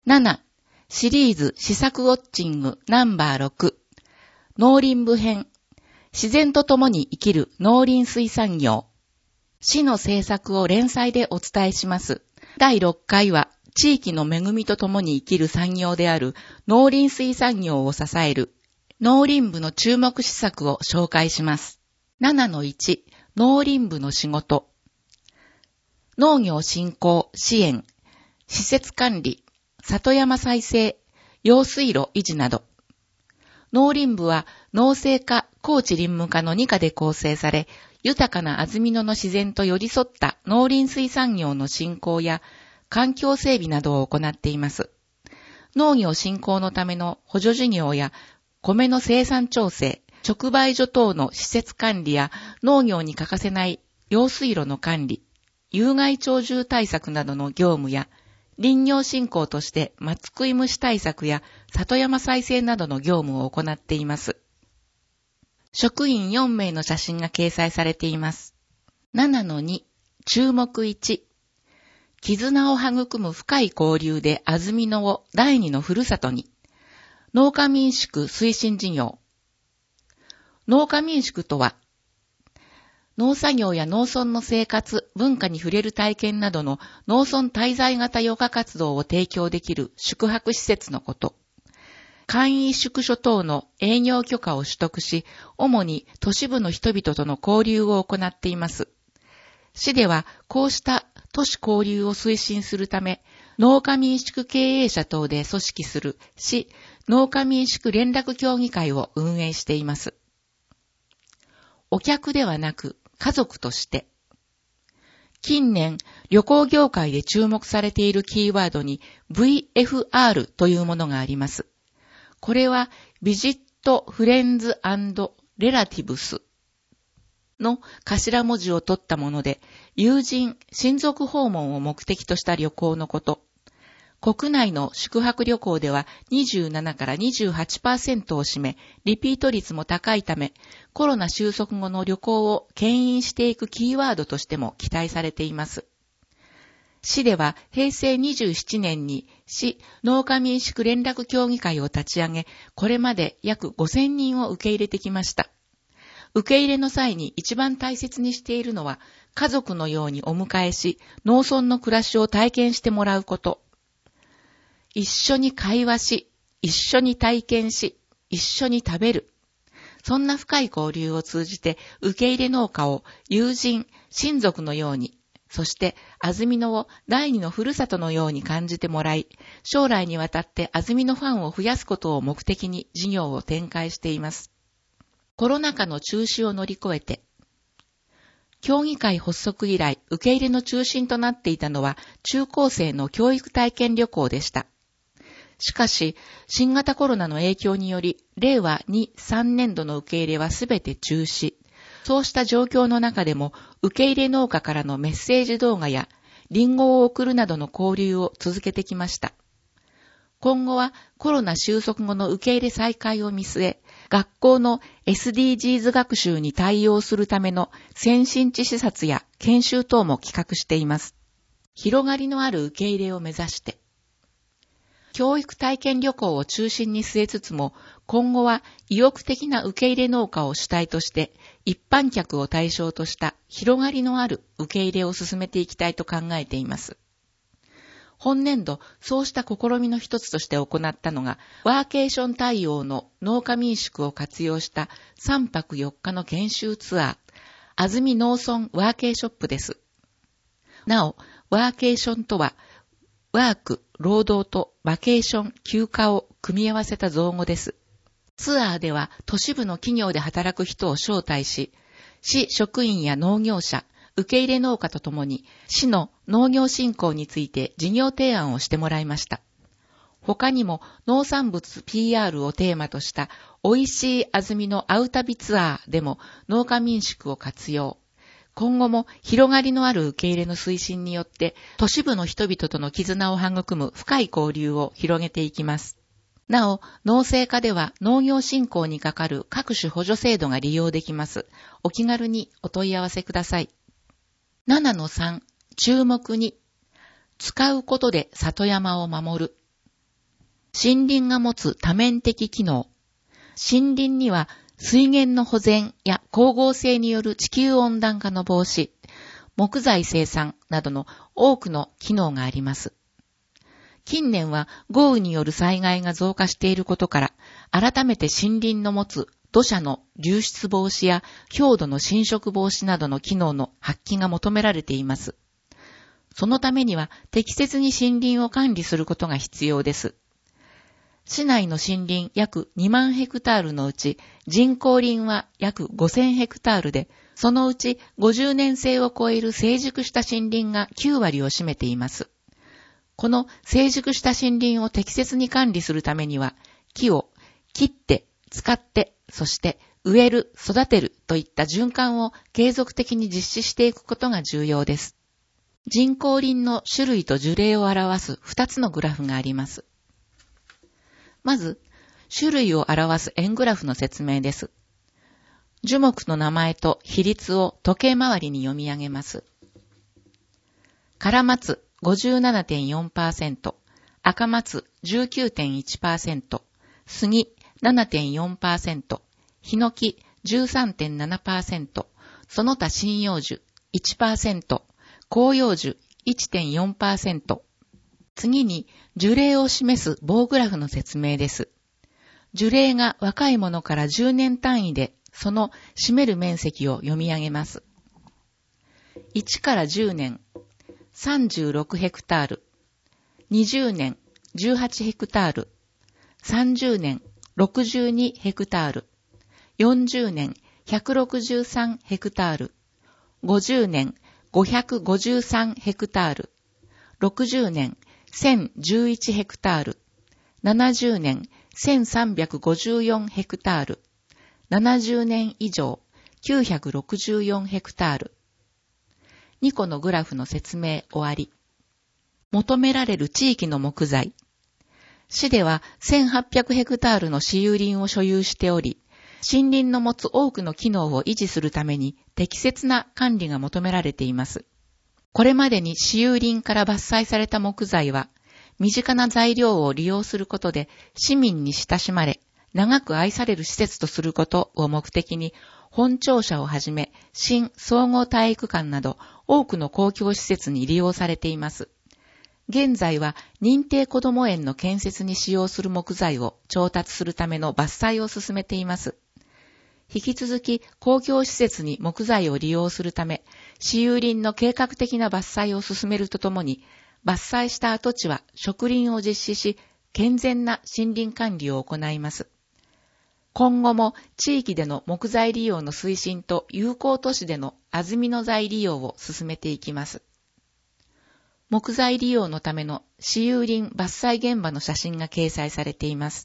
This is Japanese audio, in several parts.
7、シリーズ試作ウォッチングナンバー6、農林部編、自然と共に生きる農林水産業。市の政策を連載でお伝えします。第6回は、地域の恵みと共に生きる産業である農林水産業を支える農林部の注目施策を紹介します。7-1、農林部の仕事。農業振興、支援、施設管理、里山再生、用水路維持など。農林部は農政課、高知林務課の2課で構成され、豊かな安曇野の自然と寄り添った農林水産業の振興や環境整備などを行っています。農業振興のための補助事業や米の生産調整、直売所等の施設管理や農業に欠かせない用水路の管理、有害鳥獣対策などの業務や林業振興として松食い虫対策や里山再生などの業務を行っています。職員4名の写真が掲載されています。7-2、注目1、絆を育む深い交流で安曇野を第二のふるさとに。農家民宿推進事業。農家民宿とは、農作業や農村の生活、文化に触れる体験などの農村滞在型余暇活動を提供できる宿泊施設のこと。簡易宿所等の営業許可を取得し、主に都市部の人々との交流を行っています。市では、こうした都市交流を推進するため、農家民宿経営者等で組織する市農家民宿連絡協議会を運営しています。お客ではなく家族として。近年、旅行業界で注目されているキーワードに VFR というものがあります。これはビジット・フレンズ&レラティブスの頭文字を取ったもので、友人、親族訪問を目的とした旅行のこと。国内の宿泊旅行では27から 28% を占め、リピート率も高いため、コロナ収束後の旅行を牽引していくキーワードとしても期待されています。市では平成27年に市農家民宿連絡協議会を立ち上げ、これまで約5000人を受け入れてきました。受け入れの際に一番大切にしているのは、家族のようにお迎えし、農村の暮らしを体験してもらうこと。一緒に会話し、一緒に体験し、一緒に食べる。そんな深い交流を通じて、受け入れ農家を友人、親族のように、そして安曇野を第二のふるさとのように感じてもらい、将来にわたって安曇野ファンを増やすことを目的に事業を展開しています。コロナ禍の中止を乗り越えて、協議会発足以来、受け入れの中心となっていたのは中高生の教育体験旅行でした。しかし、新型コロナの影響により、令和2、3年度の受け入れはすべて中止。そうした状況の中でも、受け入れ農家からのメッセージ動画や、リンゴを送るなどの交流を続けてきました。今後はコロナ収束後の受け入れ再開を見据え、学校の SDGs 学習に対応するための先進地視察や研修等も企画しています。広がりのある受け入れを目指して、教育体験旅行を中心に据えつつも、今後は意欲的な受け入れ農家を主体として、一般客を対象とした広がりのある受け入れを進めていきたいと考えています。本年度、そうした試みの一つとして行ったのが、ワーケーション対応の農家民宿を活用した3泊4日の研修ツアー、安曇農村ワーケーショップです。なお、ワーケーションとは、ワーク、労働とバケーション、休暇を組み合わせた造語です。ツアーでは都市部の企業で働く人を招待し、市職員や農業者、受け入れ農家とともに市の農業振興について事業提案をしてもらいました。他にも農産物 PR をテーマとした美味しい安曇野会う旅ツアーでも農家民宿を活用。今後も広がりのある受け入れの推進によって都市部の人々との絆を育む深い交流を広げていきます。なお、農政課では農業振興にかかる各種補助制度が利用できます。お気軽にお問い合わせください。7-3、注目に、使うことで里山を守る。 森林が持つ多面的機能。森林には水源の保全や光合成による地球温暖化の防止、木材生産などの多くの機能があります。近年は豪雨による災害が増加していることから、改めて森林の持つ土砂の流出防止や氷土の侵食防止などの機能の発揮が求められています。そのためには適切に森林を管理することが必要です。市内の森林約2万ヘクタールのうち人工林は約5000ヘクタールで、そのうち50年生を超える成熟した森林が9割を占めています。この成熟した森林を適切に管理するためには、木を切って、使って、そして植える、育てるといった循環を継続的に実施していくことが重要です。人工林の種類と樹齢を表す2つのグラフがあります。まず、種類を表す円グラフの説明です。樹木の名前と比率を時計回りに読み上げます。唐松 57.4%、赤松 19.1%、杉 7.4%、ヒノキ 13.7%、その他針葉樹 1%、広葉樹 1.4%。次に樹齢を示す棒グラフの説明です。樹齢が若いものから10年単位でその占める面積を読み上げます。1から10年、36ヘクタール、20年、18ヘクタール、30年、62ヘクタール、40年、163ヘクタール、50年、553ヘクタール、60年、1011ヘクタール、70年、1354ヘクタール、70年以上、964ヘクタール。2個のグラフの説明終わり。求められる地域の木材。市では1800ヘクタールの私有林を所有しており、森林の持つ多くの機能を維持するために適切な管理が求められています。これまでに私有林から伐採された木材は、身近な材料を利用することで市民に親しまれ、長く愛される施設とすることを目的に、本庁舎をはじめ、新総合体育館など多くの公共施設に利用されています。現在は認定こども園の建設に使用する木材を調達するための伐採を進めています。引き続き公共施設に木材を利用するため、私有林の計画的な伐採を進めるとともに、伐採した跡地は植林を実施し、健全な森林管理を行います。今後も地域での木材利用の推進と有効都市での安曇野材利用を進めていきます。木材利用のための私有林伐採現場の写真が掲載されています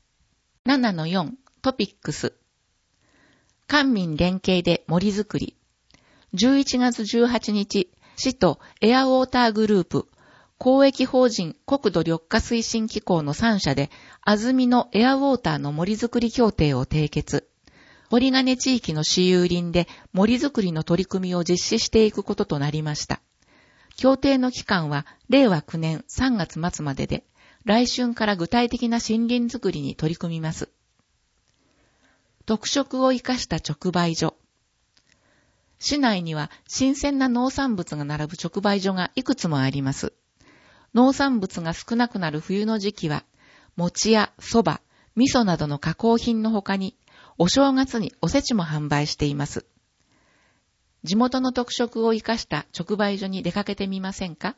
。7-4 トピックス。官民連携で森づくり。11月18日、市とエアウォーターグループ、公益法人国土緑化推進機構の3社で、安曇野エアウォーターの森づくり協定を締結。堀金地域の私有林で森づくりの取り組みを実施していくこととなりました。協定の期間は令和9年3月末までで、来春から具体的な森林づくりに取り組みます。特色を生かした直売所。市内には新鮮な農産物が並ぶ直売所がいくつもあります。農産物が少なくなる冬の時期は、餅や蕎麦、味噌などの加工品の他に、お正月におせちも販売しています。地元の特色を生かした直売所に出かけてみませんか？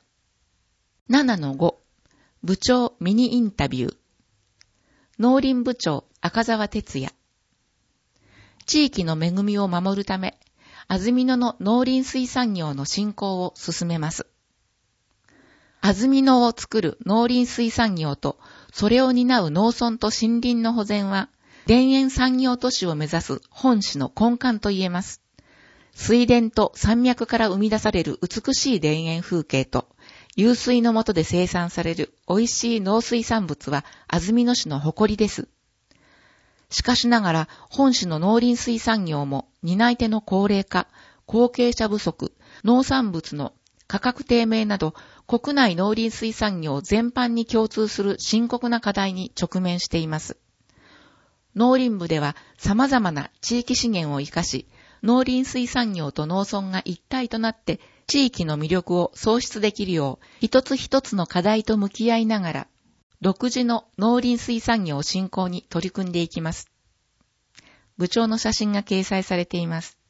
7-5 部長ミニインタビュー。農林部長赤澤哲也。地域の恵みを守るため、安曇野の農林水産業の振興を進めます。安曇野を作る農林水産業と、それを担う農村と森林の保全は、田園産業都市を目指す本市の根幹と言えます。水田と山脈から生み出される美しい田園風景と、湧水の下で生産される美味しい農水産物は安曇野市の誇りです。しかしながら、本市の農林水産業も担い手の高齢化、後継者不足、農産物の価格低迷など国内農林水産業全般に共通する深刻な課題に直面しています。農林部では様々な地域資源を生かし、農林水産業と農村が一体となって地域の魅力を創出できるよう、一つ一つの課題と向き合いながら、独自の農林水産業振興に取り組んでいきます。部長の写真が掲載されています。